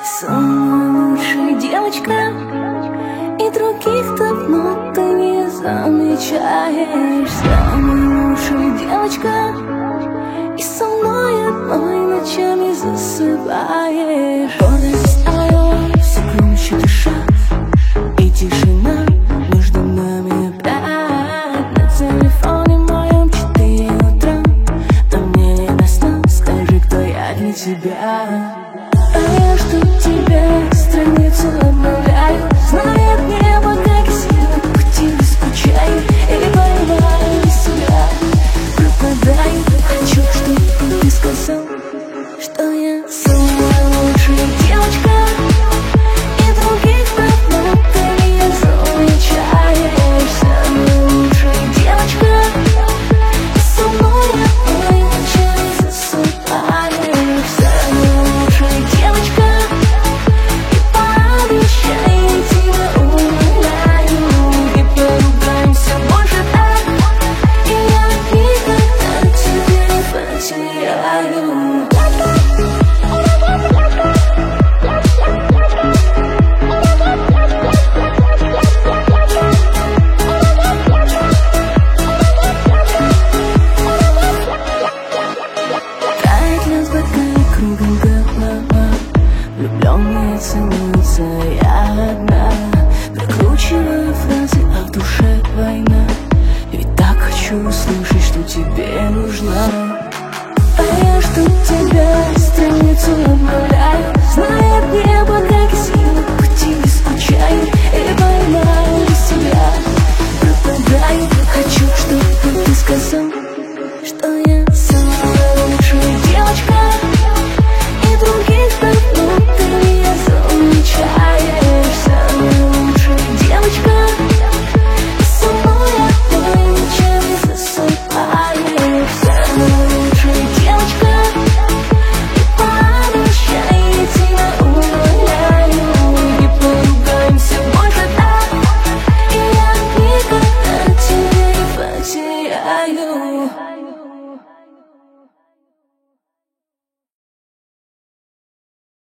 Самая лучшая девочка, и других давно ты не замечаешь. Самая лучшая девочка, и со мной одной ночами засыпаешь. Гордость твоя все громче дыша, и тишина между нами опять. На телефоне моем 4 утра, но мне не до сна. Скажи, кто я для тебя. А я жду тебя, страницу обновляю. Знает небо, как я сильно по тебе скучаю. И поймаю себя, пропадаю. Хочу, чтобы ты сказал, что я самая лучшая девочка, и других давно ты не замечаешь. Самая лучшая девочка, и со мной одной ночами засыпаешь. Самая лучшая девочка, и пообещай, тебя умоляю, и поругаемся больше так, и я никогда тебя не потеряю. Тает лед в бокале, кругом голова, влюбленные целуются, я одна. Прокручиваю фразы, а в душе война. Ведь так хочу услышать, что тебе нужна. А я жду тебя, страницу